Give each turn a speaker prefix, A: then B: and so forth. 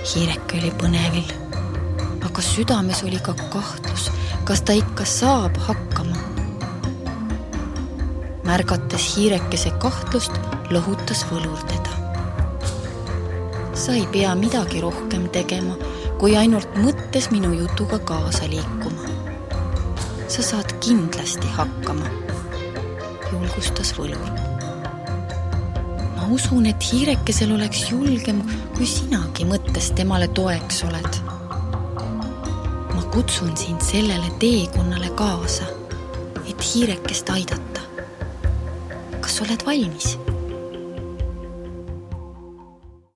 A: Hiireke oli põnevil, aga südames oli ka kahtlus, kas ta ikka saab hakkama. Märgates hiirekese kahtlust, lohutas võlur teda. Sa ei pea midagi rohkem tegema, kui ainult mõttes minu jutuga kaasa liikuma. Sa saad kindlasti hakkama, julgustas võlur. Ma usun, et hiirekesel oleks julgem, kui sinagi mõttes temale toeks oled. Ma kutsun sind sellele teekonnale kaasa, et hiirekest aidata. Kas oled valmis?